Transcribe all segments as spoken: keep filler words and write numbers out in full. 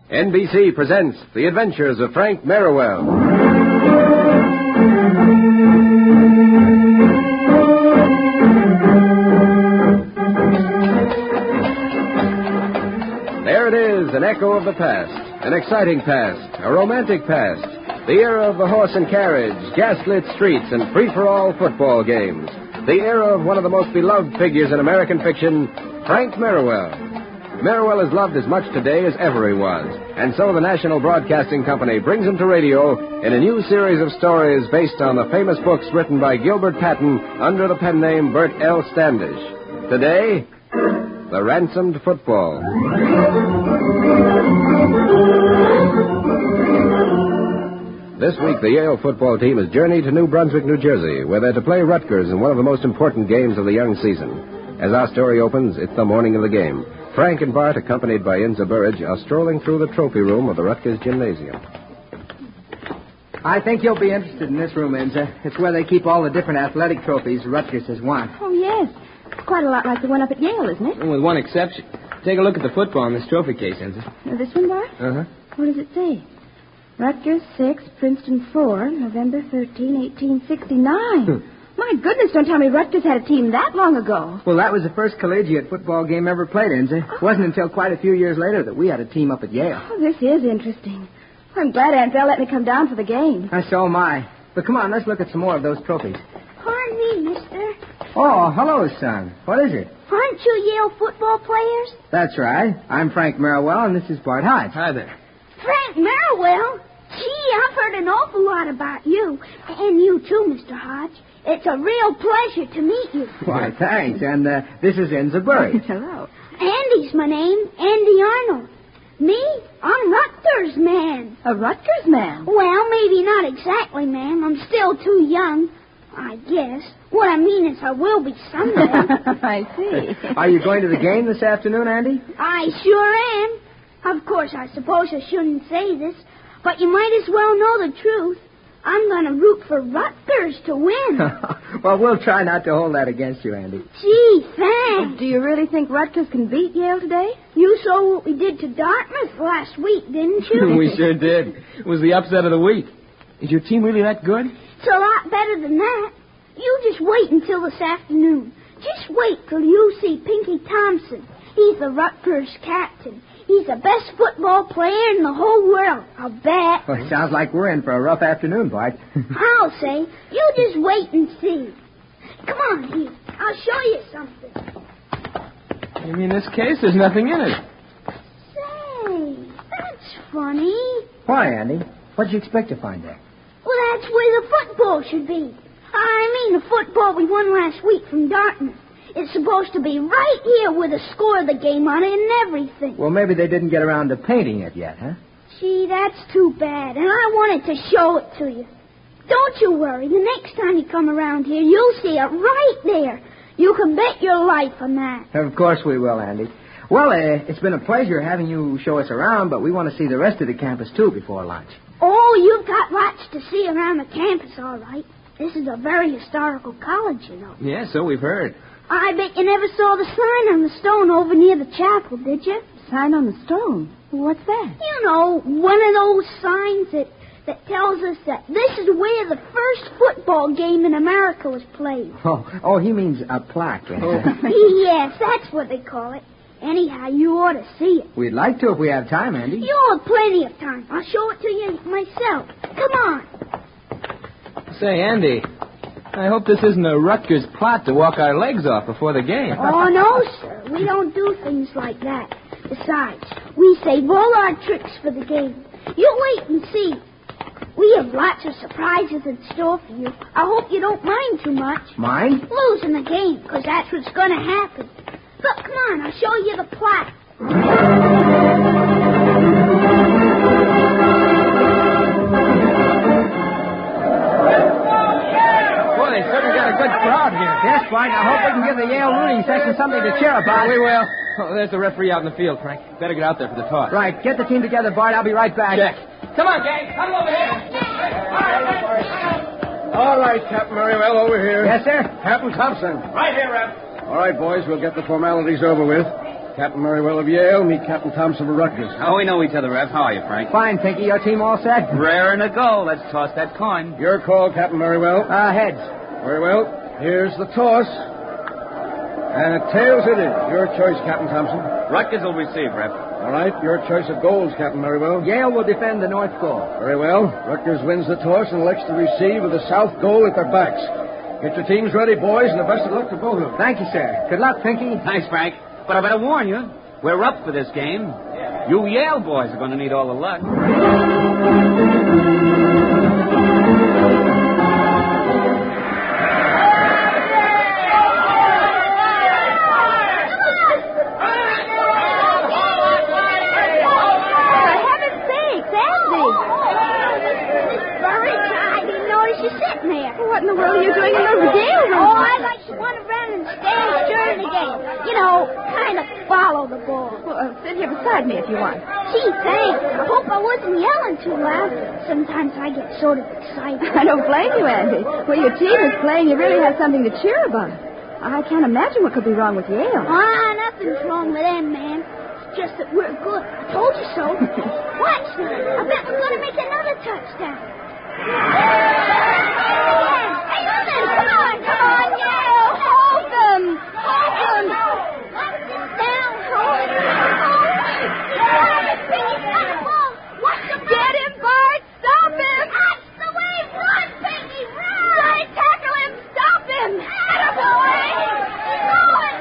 N B C presents The Adventures of Frank Merriwell. There it is, an echo of the past, an exciting past, a romantic past, the era of the horse and carriage, gaslit streets, and free-for-all football games, the era of one of the most beloved figures in American fiction, Frank Merriwell. Merriwell is loved as much today as ever he was, and so the National Broadcasting Company brings him to radio in a new series of stories based on the famous books written by Gilbert Patton under the pen name Bert L. Standish. Today, The Ransomed Football. This week, the Yale football team has journeyed to New Brunswick, New Jersey, where they're to play Rutgers in one of the most important games of the young season. As our story opens, it's the morning of the game. Frank and Bart, accompanied by Inza Burridge, are strolling through the trophy room of the Rutgers Gymnasium. I think you'll be interested in this room, Inza. It's where they keep all the different athletic trophies Rutgers has won. Oh, yes. It's quite a lot like the one up at Yale, isn't it? With one exception. Take a look at the football in this trophy case, Inza. Now, this one, Bart? Uh-huh. What does it say? Rutgers six, Princeton four, November thirteenth, eighteen sixty-nine. Hmm. My goodness, don't tell me Rutgers had a team that long ago. Well, that was the first collegiate football game ever played, Inza. It wasn't until quite a few years later that we had a team up at Yale. Oh, this is interesting. I'm glad Aunt Belle let me come down for the game. Uh, so am I. But come on, let's look at some more of those trophies. Pardon me, mister. Oh, hello, son. What is it? Aren't you Yale football players? That's right. I'm Frank Merriwell, and this is Bart Hodge. Hi there. Frank Merriwell? Gee, I've heard an awful lot about you. And you, too, Mister Hodge. It's a real pleasure to meet you. Why, thanks. And uh, this is Inza Burridge. Hello. Andy's my name, Andy Arnold. Me? I'm Rutgers man. A Rutgers man? Well, maybe not exactly, ma'am. I'm still too young, I guess. What I mean is I will be someday. I see. Are you going to the game this afternoon, Andy? I sure am. Of course, I suppose I shouldn't say this, but you might as well know the truth. I'm going to root for Rutgers to win. Well, we'll try not to hold that against you, Andy. Gee, thanks. Do you really think Rutgers can beat Yale today? You saw what we did to Dartmouth last week, didn't you? We sure did. It was the upset of the week. Is your team really that good? It's a lot better than that. You just wait until this afternoon. Just wait till you see Pinky Thompson. He's the Rutgers captain. He's the best football player in the whole world, I'll bet. Well, it sounds like we're in for a rough afternoon, Bart. I'll say. You just wait and see. Come on, here. I'll show you something. You mean this case? There's nothing in it. Say, that's funny. Why, Andy? What'd you expect to find there? Well, that's where the football should be. I mean the football we won last week from Dartmouth. It's supposed to be right here with the score of the game on it and everything. Well, maybe they didn't get around to painting it yet, huh? Gee, that's too bad, and I wanted to show it to you. Don't you worry. The next time you come around here, you'll see it right there. You can bet your life on that. Of course we will, Andy. Well, uh, it's been a pleasure having you show us around, but we want to see the rest of the campus, too, before lunch. Oh, you've got lots to see around the campus, all right. This is a very historical college, you know. Yeah, so we've heard. I bet you never saw the sign on the stone over near the chapel, did you? Sign on the stone? What's that? You know, one of those signs that, that tells us that this is where the first football game in America was played. Oh, oh, he means a plaque. Oh. Yes, that's what they call it. Anyhow, you ought to see it. We'd like to if we have time, Andy. You'll have plenty of time. I'll show it to you myself. Come on. Say, Andy, I hope this isn't a Rutgers plot to walk our legs off before the game. Oh, no, sir. We don't do things like that. Besides, we save all our tricks for the game. You wait and see. We have lots of surprises in store for you. I hope you don't mind too much. Mind? Losing the game, because that's what's going to happen. Look, come on, I'll show you the plot. Good crowd here. Yes, Bart. I hope we can give the Yale rooting section something to cheer about. We will. Oh, there's the referee out in the field, Frank. Better get out there for the toss. Right. Get the team together, Bart. I'll be right back. Check. Come on, gang. Come over here. All right, Captain Merriwell, over here. Yes, sir. Captain Thompson. Right here, Rep. All right, boys, we'll get the formalities over with. Captain Merriwell of Yale. Meet Captain Thompson of Rutgers. Oh, we know each other, Ref. How are you, Frank? Fine, Pinky. Your team all set? Raring to go. Let's toss that coin. Your call, Captain Merriwell. Uh, heads. Very well. Here's the toss. And tails it is. Your choice, Captain Thompson. Rutgers will receive, Ref. All right. Your choice of goals, Captain Merriwell. Yale will defend the north goal. Very well. Rutgers wins the toss and elects to receive with the south goal at their backs. Get your teams ready, boys, and the best of luck to both of them. Thank you, sir. Good luck, Pinky. Thanks, Frank. But I better warn you, we're up for this game. You Yale boys are going to need all the luck. What in the world are you doing in the Yale room? Oh, I like to run around and stand during the game. You know, kind of follow the ball. Well, uh, sit here beside me if you want. Gee, thanks. I hope I wasn't yelling too loud. Sometimes I get sort of excited. I don't blame you, Andy. When your team is playing, you really have something to cheer about. I can't imagine what could be wrong with Yale. Ah, nothing's wrong with them, man. It's just that we're good. I told you so. Watch now. I bet we're going to make another touchdown. Come on, come on, Yale. Hold them. Hold them. Knock this down, hold it. Hold it. Pinky's got the ball. Watch him. Get him, Bart. Stop him. That's the way. Run, Pinky, run. Right, tackle him. Stop him. Get him away. Go and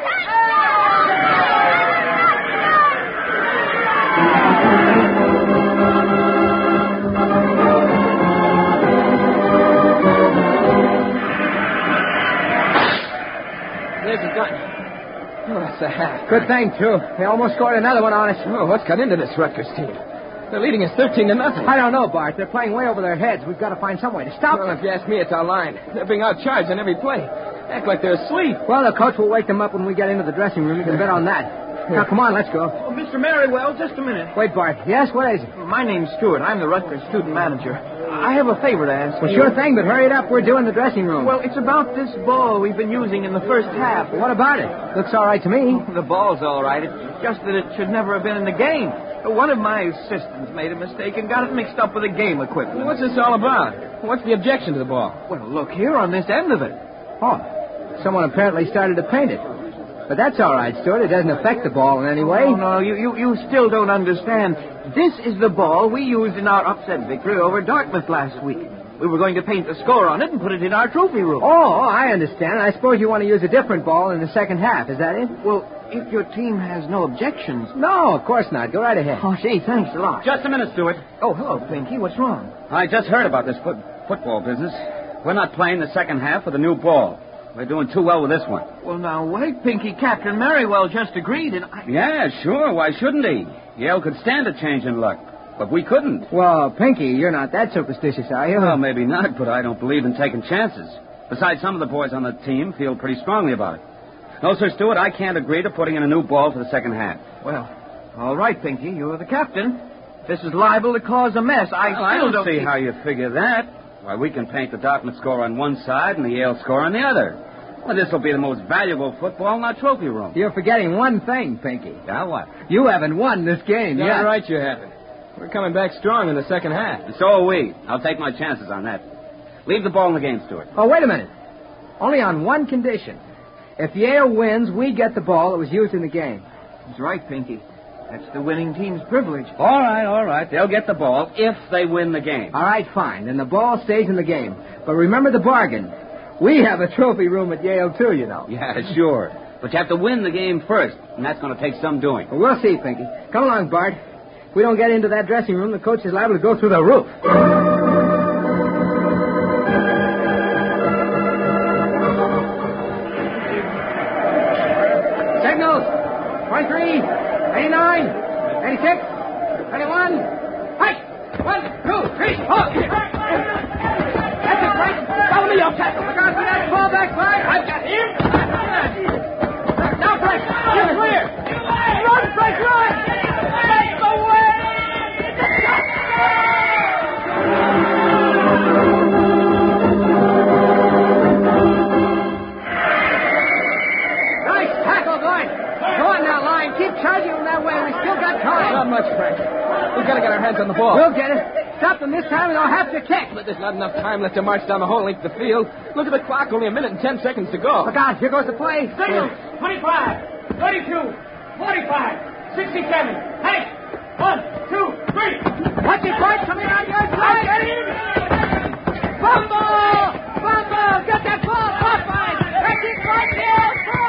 There's a gun. Oh, that's a hat. Good thing, too. They almost scored another one on us. Oh, what's got into this Rutgers team? They're leading us thirteen to nothing. I don't know, Bart. They're playing way over their heads. We've got to find some way to stop Well, them. if you ask me, it's our line. They're being outcharged on every play. Act like they're asleep. Well, the coach will wake them up when we get into the dressing room. You can bet on that. Now, come on, let's go. Oh, Mister Merriwell, just a minute. Wait, Bart. Yes, what is it? My name's Stewart. I'm the Rutgers student manager. I have a favor to ask Well, you. sure thing, but hurry it up. We're doing the dressing room. Well, it's about this ball we've been using in the first half. What about it? Looks all right to me. The ball's all right. It's just that it should never have been in the game. One of my assistants made a mistake and got it mixed up with the game equipment. What's this all about? What's the objection to the ball? Well, look here on this end of it. Oh, someone apparently started to paint it. But that's all right, Stuart. It doesn't affect the ball in any way. Oh, no, you, you, you still don't understand. This is the ball we used in our upset victory over Dartmouth last week. We were going to paint the score on it and put it in our trophy room. Oh, I understand. I suppose you want to use a different ball in the second half. Is that it? Well, if your team has no objections. No, of course not. Go right ahead. Oh, gee, thanks a lot. Just a minute, Stewart. Oh, hello, Pinky. What's wrong? I just heard about this foot- football business. We're not playing the second half with a new ball. We're doing too well with this one. Well, now, wait, Pinky. Captain Merriwell just agreed, and I... Yeah, sure. Why shouldn't he? Yale could stand a change in luck, but we couldn't. Well, Pinky, you're not that superstitious, are you? Well, maybe not, but I don't believe in taking chances. Besides, some of the boys on the team feel pretty strongly about it. No, Sir Stewart, I can't agree to putting in a new ball for the second half. Well, all right, Pinky. You're the captain. This is liable to cause a mess. I Well, still I don't, don't see think- how you figure that. Why, we can paint the Dartmouth score on one side and the Yale score on the other. Well, this will be the most valuable football in our trophy room. You're forgetting one thing, Pinky. Yeah, what? You haven't won this game Yeah, yet. right, you haven't. We're coming back strong in the second half. And so are we. I'll take my chances on that. Leave the ball in the game, Stewart. Oh, wait a minute. Only on one condition. If Yale wins, we get the ball that was used in the game. That's right, Pinky. That's the winning team's privilege. All right, all right. They'll get the ball if they win the game. All right, fine. Then the ball stays in the game. But remember the bargain. We have a trophy room at Yale, too, you know. Yeah, sure. But you have to win the game first, and that's going to take some doing. Well, we'll see, Pinky. Come along, Bart. If we don't get into that dressing room, the coach is liable to go through the roof. Signals. twenty-three, eighty-nine, eighty-six, ninety-one. Hey! One, two, three, four. That's it, Frank. Follow me, I'll tackle. Look out for that ball back, Frank. I've got him. Now, Frank, you're clear. Run, Frank, run. Make the way. Nice tackle, boy. Go on now, line. Keep charging. our hands on the ball. We'll get it. Stop them this time, and I'll have to kick. But there's not enough time left to march down the whole length of the field. Look at the clock, only a minute and ten seconds to go. Look out, here goes the play. Signal, twenty-five, thirty-two, forty-five, sixty-seven. Hey, one, two, three. Watch it, Bart, coming on your side. Get in. Fumble! Fumble! Get that ball, Popeye! That's it, right there!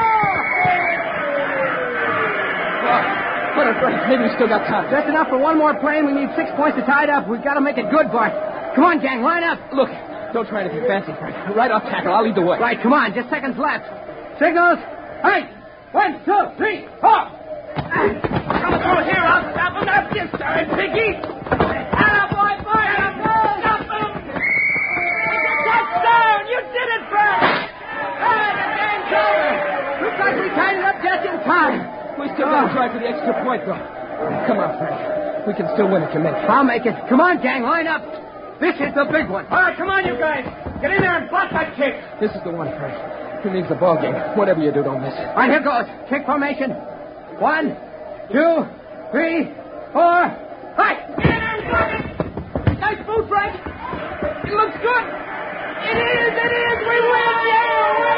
What a break. Maybe we still got time. That's enough for one more play, and we need six points to tie it up. We've got to make it good, Bart. Come on, gang, line up. Look, don't try anything fancy, Frank. Right off tackle. I'll lead the way. Right, come on. Just seconds left. Signals. Hey! One, two, three, four. Come through here. I'll stop him. That's this time, Piggy. Attaboy, boy. Attaboy. Stop him. It's a touchdown. You did it, Frank. Ah, the game's over. Looks like we tied it up just in time. We still got to try for the extra point, though. Come on, Frank. We can still win if you make it. I'll make it. Come on, gang, line up. This is the big one. All right, come on, you guys. Get in there and block that kick. This is the one, Frank. He needs the ball game. Whatever you do, don't miss it. All right, here goes. Kick formation. One, two, three, four. Right. Get in there and block it. Nice move, Frank. It looks good. It is, it is. We win. Yeah, we win.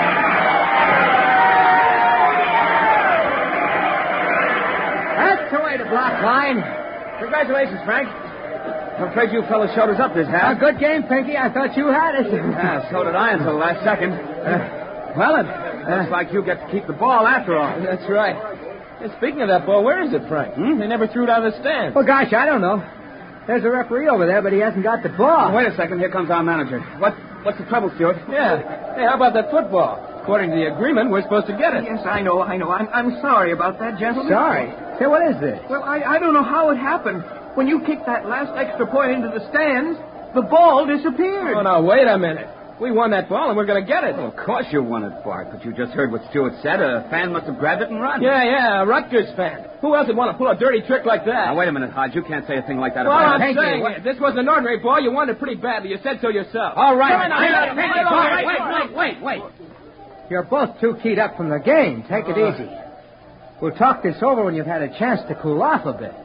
That's the way to block line. Congratulations, Frank. I'm afraid you fellas showed us up this half. A good game, Pinky. I thought you had it. Yeah, so did I until the last second. Uh, well, it looks like you get to keep the ball after all. That's right. And speaking of that ball, where is it, Frank? Hmm? They never threw it out of the stand. Well, gosh, I don't know. There's a referee over there, but he hasn't got the ball. Oh, wait a second. Here comes our manager. What? What's the trouble, Stuart? Yeah. Hey, how about that football? According to the agreement, we're supposed to get it. Yes, I know, I know. I'm, I'm sorry about that, gentlemen. Sorry? Say, what is this? Well, I, I don't know how it happened. When you kicked that last extra point into the stands, the ball disappeared. Oh, now, wait a minute. We won that ball, and we're going to get it. Well, of course you won it, Bart, but you just heard what Stuart said. A fan must have grabbed it and run. Yeah, yeah, a Rutgers fan. Who else would want to pull a dirty trick like that? Now, wait a minute, Hodge. You can't say a thing like that well, about I'm it. saying it. This wasn't an ordinary ball. You won it pretty badly. You said so yourself. All right. Come on, Wait, wait, wait, wait, wait, wait, wait. You're both too keyed up from the game. Take it Uh. easy. We'll talk this over when you've had a chance to cool off a bit.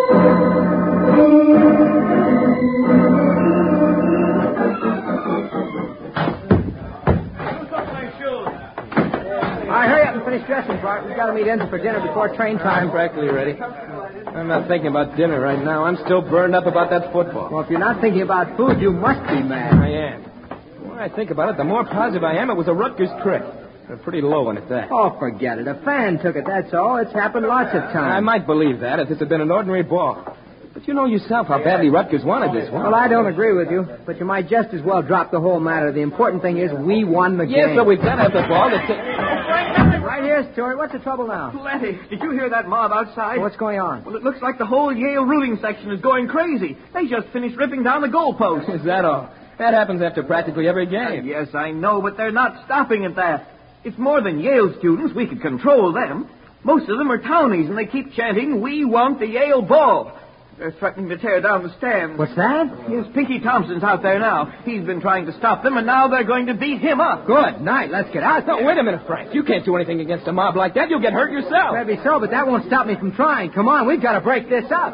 All right, hurry up and finish dressing, Bart. We've got to meet Ensign for dinner before train time. I'm practically ready. I'm not thinking about dinner right now. I'm still burned up about that football. Well, if you're not thinking about food, you must be mad. I am. The more I think about it, the more positive I am it was a Rutgers trick. A pretty low one at that. Oh, forget it. A fan took it, that's all. It's happened lots of times. I might believe that if this had been an ordinary ball. But you know yourself how badly Rutgers wanted this one. Well, I don't agree with you, but you might just as well drop the whole matter. The important thing is we won the Yes, game. so we've got to have the ball to take... Right here, Stuart. What's the trouble now? Plenty. Did you hear that mob outside? What's going on? Well, it looks like the whole Yale rooting section is going crazy. They just finished ripping down the goalposts. Is that all? That happens after practically every game. Yes, I know, but they're not stopping at that. It's more than Yale students. We could control them. Most of them are townies, and they keep chanting, "We want the Yale ball." They're threatening to tear down the stands. What's that? Yes, Pinky Thompson's out there now. He's been trying to stop them, and now they're going to beat him up. Good night. Let's get out No, there. wait a minute, Frank. You can't do anything against a mob like that. You'll get hurt yourself. Maybe so, but that won't stop me from trying. Come on, we've got to break this up.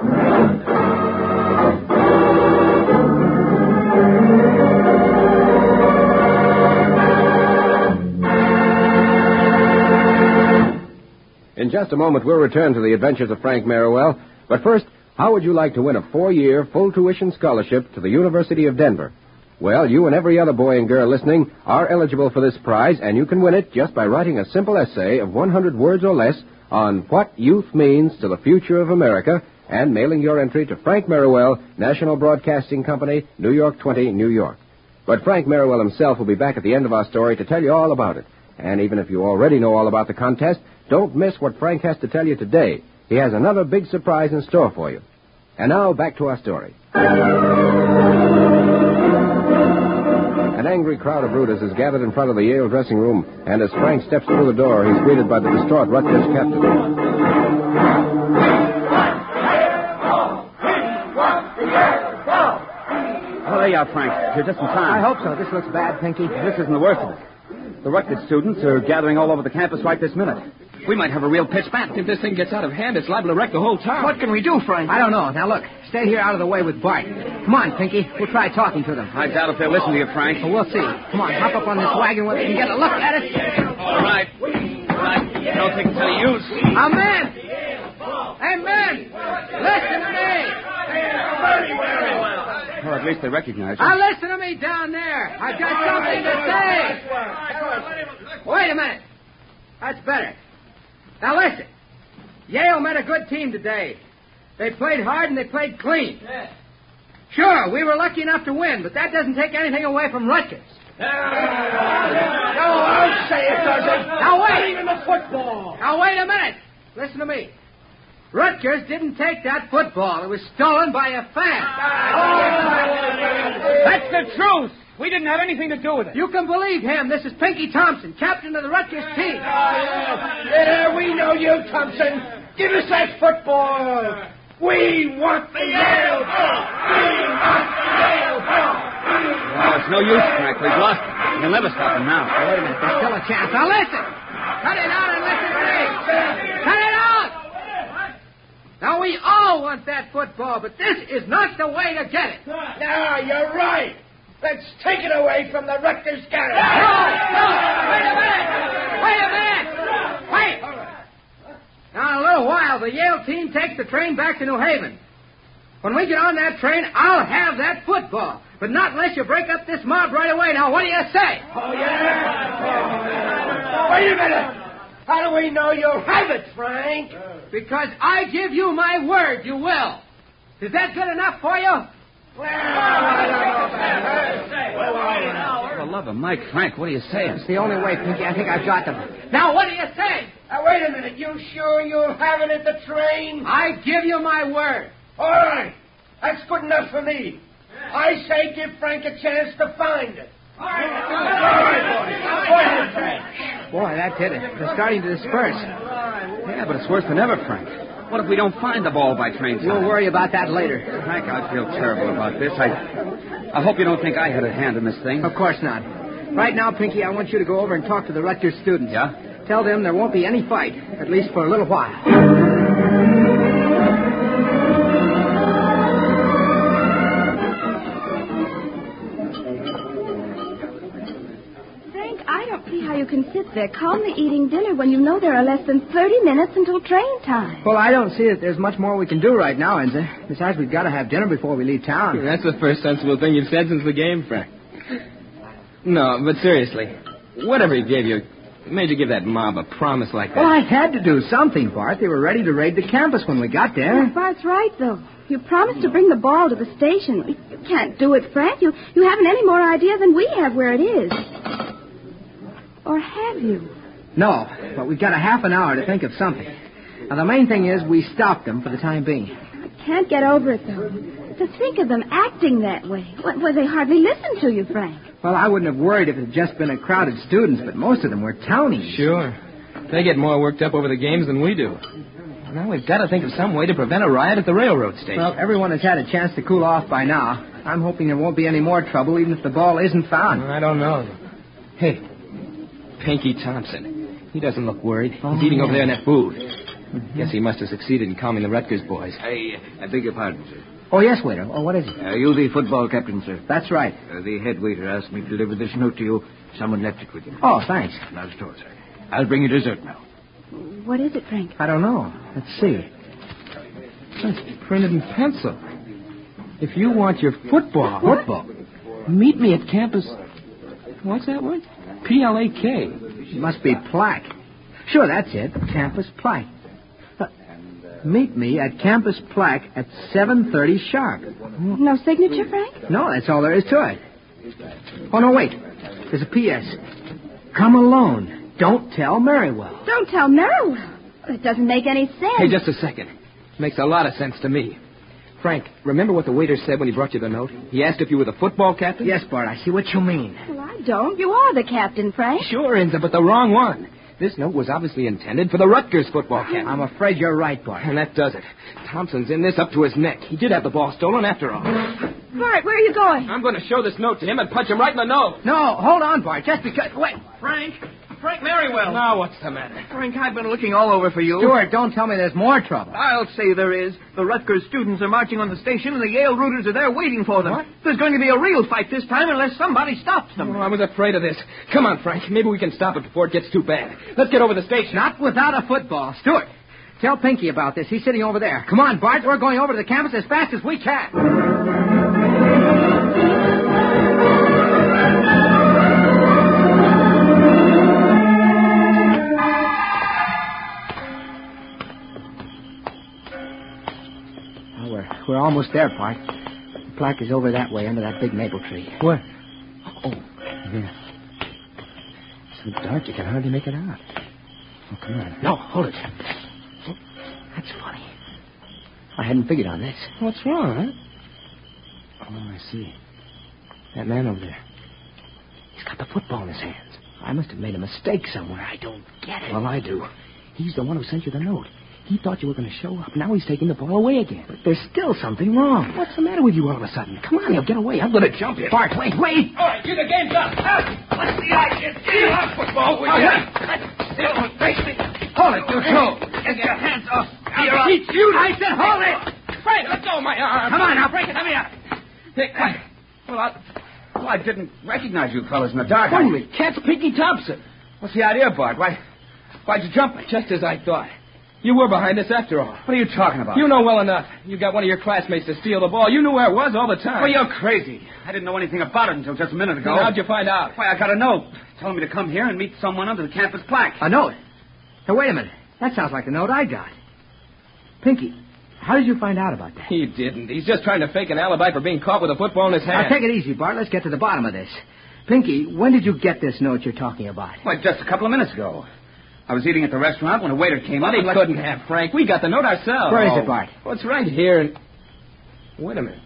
In just a moment, we'll return to the adventures of Frank Merriwell. But first, how would you like to win a four-year, full-tuition scholarship to the University of Denver? Well, you and every other boy and girl listening are eligible for this prize, and you can win it just by writing a simple essay of one hundred words or less on what youth means to the future of America and mailing your entry to Frank Merriwell, National Broadcasting Company, New York twenty, New York. But Frank Merriwell himself will be back at the end of our story to tell you all about it. And even if you already know all about the contest, don't miss what Frank has to tell you today. He has another big surprise in store for you. And now, back to our story. An angry crowd of rooters is gathered in front of the Yale dressing room, and as Frank steps through the door, he's greeted by the distraught Rutgers captain. Oh, there you are, Frank. You're just in time. I hope so. This looks bad, Pinky. This isn't the worst of it. The Rutgers students are gathering all over the campus right this minute. We might have a real pitched battle. If this thing gets out of hand, it's liable to wreck the whole town. What can we do, Frank? I don't know. Now, look, stay here out of the way with Bart. Come on, Pinky. We'll try talking to them. I doubt if they'll listen to you, Frank. Well, we'll see. Come on, hop up on this wagon where they can get a look at it. All right. All right. I don't think it's any use. A man! Hey, men! Listen to me! Well, at least they recognize you. Now, listen to me down there. I've got something to say. Wait a minute. That's better. Now, listen. Yale met a good team today. They played hard and they played clean. Sure, we were lucky enough to win, but that doesn't take anything away from Rutgers. No, I'll say it doesn't. Now, wait. Not even the football. Now, wait a minute. Listen to me. Rutgers didn't take that football. It was stolen by a fan. That's the truth. We didn't have anything to do with it. You can believe him. This is Pinky Thompson, captain of the Rutgers team. Yeah, we know you, Thompson. Give us that football. We want the Yale ball. We want the Yale ball. Well, it's no use, Frank. We've lost it. We'll never stop them now. Wait a minute. There's still a chance. Now, listen. Cut it out and listen to me. Cut it out. Now, we all want that football, but this is not the way to get it. No, you're right. Let's take it away from the Rutgers garage. No, no. Wait a minute. Wait a minute. Wait. Now, in a little while, the Yale team takes the train back to New Haven. When we get on that train, I'll have that football. But not unless you break up this mob right away. Now, what do you say? Oh, yeah? Wait a minute. How do we know you'll have it, Frank? Because I give you my word you will. Is that good enough for you? Well, I don't know. For the love of Mike, Frank, what are you saying? It's the only way, Pinky. I think I've got them. Now, what do you say? Now, wait a minute. You sure you'll have it at the train? I give you my word. All right. That's good enough for me. I say give Frank a chance to find it. All right, boys. Boy, that did it. They're starting to disperse. Yeah, but it's worse than ever, Frank. What if we don't find the ball by train time? We'll worry about that later. Frank, I feel terrible about this. I I hope you don't think I had a hand in this thing. Of course not. Right now, Pinky, I want you to go over and talk to the Rutgers students. Yeah? Tell them there won't be any fight, at least for a little while. How you can sit there calmly eating dinner when you know there are less than thirty minutes until train time. Well, I don't see that there's much more we can do right now, Enza. Besides, we've got to have dinner before we leave town. That's the first sensible thing you've said since the game, Frank. No, but seriously, whatever he gave you made you give that mob a promise like that. Well, I had to do something, Bart. They were ready to raid the campus when we got there. Well, Bart's right, though. You promised to bring the ball to the station. You can't do it, Frank. You, you haven't any more idea than we have where it is. Or have you? No, but we've got a half an hour to think of something. Now, the main thing is we stopped them for the time being. I can't get over it, though. To think of them acting that way. Well, well, they hardly listen to you, Frank. Well, I wouldn't have worried if it had just been a crowd of students, but most of them were townies. Sure. They get more worked up over the games than we do. Now, we've got to think of some way to prevent a riot at the railroad station. Well, everyone has had a chance to cool off by now. I'm hoping there won't be any more trouble, even if the ball isn't found. I don't know. Hey, Pinky Thompson. He doesn't look worried. Oh, He's eating yeah. over there in that food. Mm-hmm. Guess he must have succeeded in calming the Rutgers boys. I, I beg your pardon, sir. Oh, yes, waiter. Oh, what is it? Uh, you the football captain, sir? That's right. Uh, the head waiter asked me to deliver this note to you. Someone left it with him. Oh, thanks. Not at all, sir. I'll bring you dessert now. What is it, Frank? I don't know. Let's see. It's printed in pencil. If you want your football... Football? Meet me at campus... What's that word? P L A K. It must be plaque. Sure, that's it. Campus plaque. Uh, meet me at campus plaque at seven thirty sharp. No signature, Frank? No, that's all there is to it. Oh, no, wait. There's a P S. Come alone. Don't tell Merriwell. Don't tell Merriwell. It doesn't make any sense. Hey, just a second. Makes a lot of sense to me. Frank, remember what the waiter said when he brought you the note? He asked if you were the football captain? Yes, Bart, I see what you mean. Well, I don't. You are the captain, Frank. Sure, Enza, but the wrong one. This note was obviously intended for the Rutgers football captain. I'm afraid you're right, Bart. And that does it. Thompson's in this up to his neck. He did have the ball stolen after all. Bart, where are you going? I'm going to show this note to him and punch him right in the nose. No, hold on, Bart. Just because... Wait. Frank, Frank Merriwell. Now, what's the matter? Frank, I've been looking all over for you. Stuart, don't tell me there's more trouble. I'll say there is. The Rutgers students are marching on the station, and the Yale Rooters are there waiting for them. What? There's going to be a real fight this time unless somebody stops them. Oh, I was afraid of this. Come on, Frank. Maybe we can stop it before it gets too bad. Let's get over the station. Not without a football. Stuart, tell Pinky about this. He's sitting over there. Come on, Bart. We're going over to the campus as fast as we can. We're almost there, Bart. The plaque is over that way, under that big maple tree. Where? Oh, yeah. So dark you can hardly make it out. Oh, come on. No, hold it. Oh, that's funny. I hadn't figured on this. What's wrong, huh? Oh, I see. That man over there. He's got the football in his hands. I must have made a mistake somewhere. I don't get it. Well, I do. He's the one who sent you the note. He thought you were going to show up. Now he's taking the ball away again. But there's still something wrong. What's the matter with you all of a sudden? Come on, he'll get away. I'm going to jump you. Bart, wait, wait. All right, you the game's up. Out. What's the idea? Get off football, will you? Don't face me. Hold it, you two. Get your hands off. I'll teach you. I said hold it. Frank, let go of my arm. Come on, now, break it. Let me out. Hey, I, well, I, well, I didn't recognize you fellas in the dark. Holy cats, Pinky Thompson. What's the idea, Bart? Why, why'd you jump me? Just as I thought. You were behind us after all. What are you talking about? You know well enough. You got one of your classmates to steal the ball. You knew where it was all the time. Well, you're crazy. I didn't know anything about it until just a minute ago. Then how'd you find out? Why, I got a note telling me to come here and meet someone under the campus plaque. A note? Now, wait a minute. That sounds like the note I got. Pinky, how did you find out about that? He didn't. He's just trying to fake an alibi for being caught with a football in his hand. Now, take it easy, Bart. Let's get to the bottom of this. Pinky, when did you get this note you're talking about? Why, just a couple of minutes ago. I was eating at the restaurant when a waiter came But up. he and let- couldn't have, Frank. We got the note ourselves. Where is it, Bart? Well, it's right here. And... Wait a minute.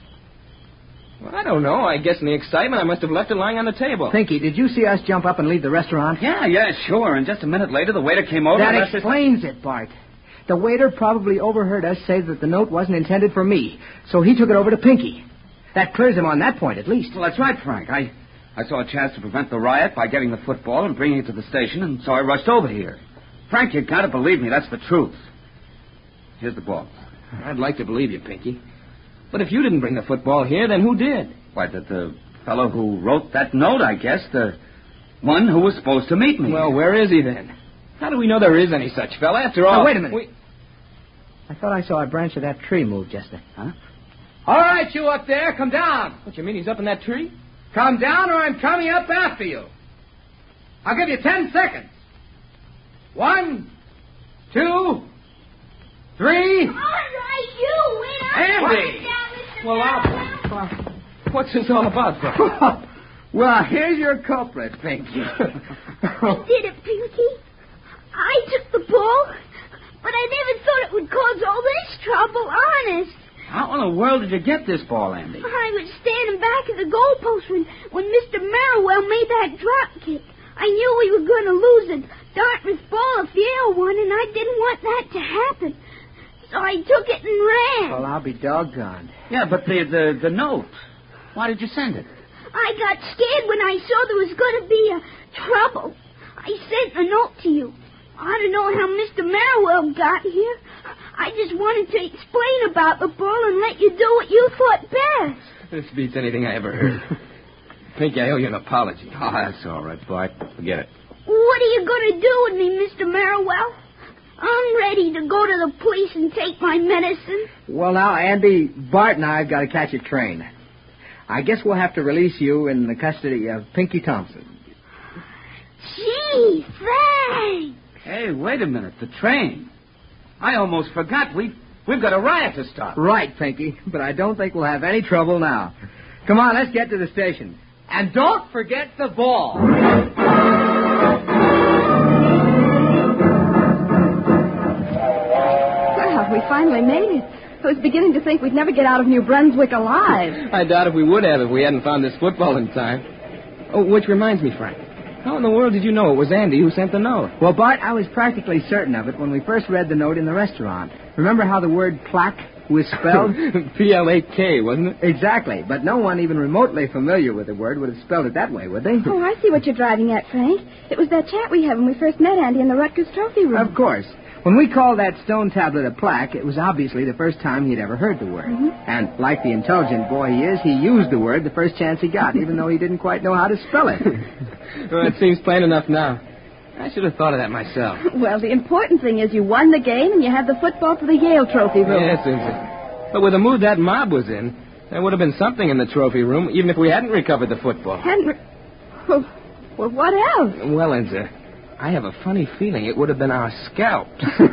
Well, I don't know. I guess in the excitement, I must have left it lying on the table. Pinky, did you see us jump up and leave the restaurant? Yeah, yeah, sure. And just a minute later, the waiter came over That and left us- explains it, Bart. The waiter probably overheard us say that the note wasn't intended for me, so he took it over to Pinky. That clears him on that point, at least. Well, that's right, Frank. I, I saw a chance to prevent the riot by getting the football and bringing it to the station, and so I rushed over here. Frank, you gotta believe me. That's the truth. Here's the ball. I'd like to believe you, Pinky. But if you didn't bring the football here, then who did? Why, the, the fellow who wrote that note, I guess. The one who was supposed to meet me. Well, where is he then? How do we know there is any such fella? After all... Now, wait a minute. We... I thought I saw a branch of that tree move just then. Huh? All right, you up there, come down. What, you mean he's up in that tree? Come down or I'm coming up after you. I'll give you ten seconds. One, two, three. All right, you win. Andy! Well, I'll... What's this all about, Frank? Well, here's your culprit, Pinky. I did it, Pinky. I took the ball, but I never thought it would cause all this trouble, honest. How in the world did you get this ball, Andy? I was standing back at the goalpost when, when Mister Merriwell made that drop kick. I knew we were going to lose the Dartmouth ball if Yale won, and I didn't want that to happen. So I took it and ran. Well, I'll be doggone. Yeah, but the, the, the note. Why did you send it? I got scared when I saw there was going to be a trouble. I sent a note to you. I don't know how Mister Merriwell got here. I just wanted to explain about the ball and let you do what you thought best. This beats anything I ever heard. Pinky, I owe you an apology. Oh, that's all right, Bart. Forget it. What are you going to do with me, Mister Merriwell? I'm ready to go to the police and take my medicine. Well, now, Andy, Bart and I have got to catch a train. I guess we'll have to release you in the custody of Pinky Thompson. Gee, thanks. Hey, wait a minute. The train. I almost forgot. We, we've got a riot to stop. Right, Pinky, but I don't think we'll have any trouble now. Come on, let's get to the station. And don't forget the ball. Well, we finally made it. I was beginning to think we'd never get out of New Brunswick alive. I doubt if we would have if we hadn't found this football in time. Oh, which reminds me, Frank. How in the world did you know it was Andy who sent the note? Well, Bart, I was practically certain of it when we first read the note in the restaurant. Remember how the word plaque was spelled... P L A K, wasn't it? Exactly, but no one even remotely familiar with the word would have spelled it that way, would they? Oh, I see what you're driving at, Frank. It was that chat we had when we first met Andy in the Rutgers Trophy Room. Of course. When we called that stone tablet a plaque, it was obviously the first time he'd ever heard the word. Mm-hmm. And like the intelligent boy he is, he used the word the first chance he got, even though he didn't quite know how to spell it. Well, it seems plain enough now. I should have thought of that myself. Well, the important thing is you won the game and you have the football for the Yale Trophy Room. Yes, Susan. But with the mood that mob was in, there would have been something in the trophy room, even if we hadn't recovered the football. Hadn't... Re- well, well, what else? Well, Enza, I have a funny feeling it would have been our scalp.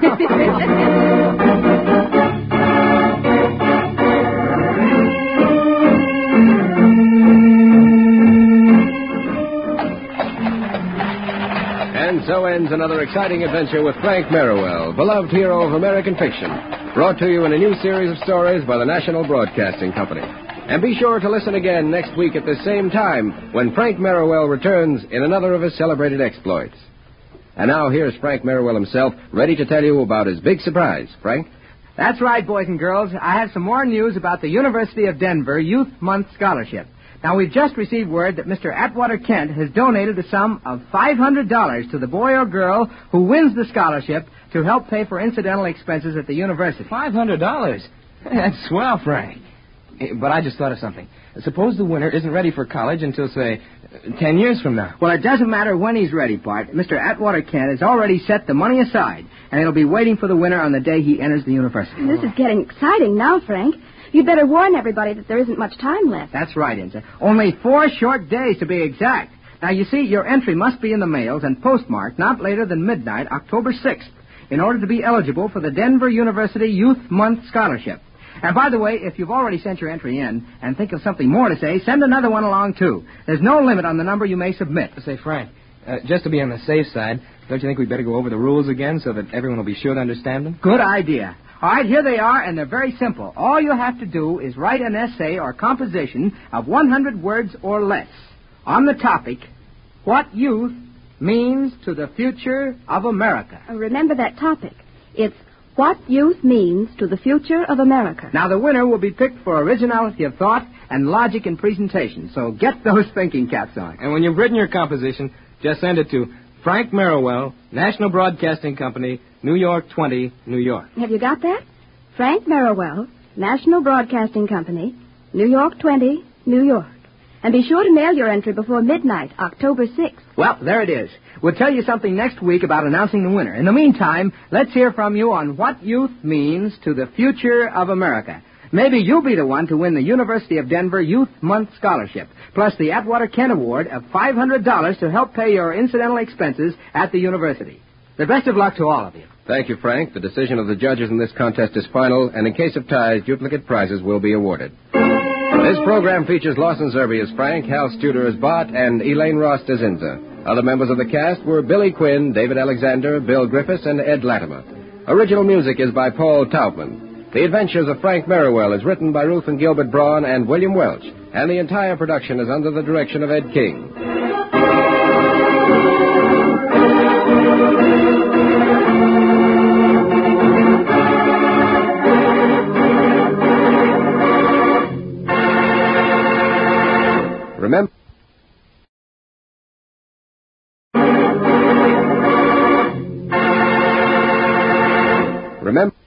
And so ends another exciting adventure with Frank Merriwell, beloved hero of American fiction, brought to you in a new series of stories by the National Broadcasting Company. And be sure to listen again next week at the same time when Frank Merriwell returns in another of his celebrated exploits. And now here's Frank Merriwell himself, ready to tell you about his big surprise. Frank? That's right, boys and girls. I have some more news about the University of Denver Youth Month Scholarship. Now, we've just received word that Mister Atwater Kent has donated a sum of five hundred dollars to the boy or girl who wins the scholarship to help pay for incidental expenses at the university. five hundred dollars? That's swell, Frank. But I just thought of something. Suppose the winner isn't ready for college until, say, ten years from now. Well, it doesn't matter when he's ready, Bart. Mister Atwater Kent has already set the money aside, and he'll be waiting for the winner on the day he enters the university. This is getting exciting now, Frank. You'd better warn everybody that there isn't much time left. That's right, Enza. Only four short days to be exact. Now, you see, your entry must be in the mails and postmarked not later than midnight, October sixth, in order to be eligible for the Denver University Youth Month Scholarship. And by the way, if you've already sent your entry in and think of something more to say, send another one along, too. There's no limit on the number you may submit. Say, Frank, uh, just to be on the safe side, don't you think we'd better go over the rules again so that everyone will be sure to understand them? Good idea. All right, here they are, and they're very simple. All you have to do is write an essay or composition of one hundred words or less on the topic, what youth means to the future of America. Uh, remember that topic. It's what youth means to the future of America. Now, the winner will be picked for originality of thought and logic in presentation, so get those thinking caps on. And when you've written your composition, just send it to Frank Merriwell, National Broadcasting Company, New York twenty, New York. Have you got that? Frank Merriwell, National Broadcasting Company, New York twenty, New York. And be sure to mail your entry before midnight, October sixth. Well, there it is. We'll tell you something next week about announcing the winner. In the meantime, let's hear from you on what youth means to the future of America. Maybe you'll be the one to win the University of Denver Youth Month Scholarship, plus the Atwater Kent Award of five hundred dollars to help pay your incidental expenses at the university. The best of luck to all of you. Thank you, Frank. The decision of the judges in this contest is final, and in case of ties, duplicate prizes will be awarded. This program features Lawson Zerbe as Frank, Hal Studer as Bart, and Elaine Rost as Inza. Other members of the cast were Billy Quinn, David Alexander, Bill Griffiths, and Ed Latimer. Original music is by Paul Taubman. The Adventures of Frank Merriwell is written by Ruth and Gilbert Braun and William Welch, and the entire production is under the direction of Ed King. Remember... Remember...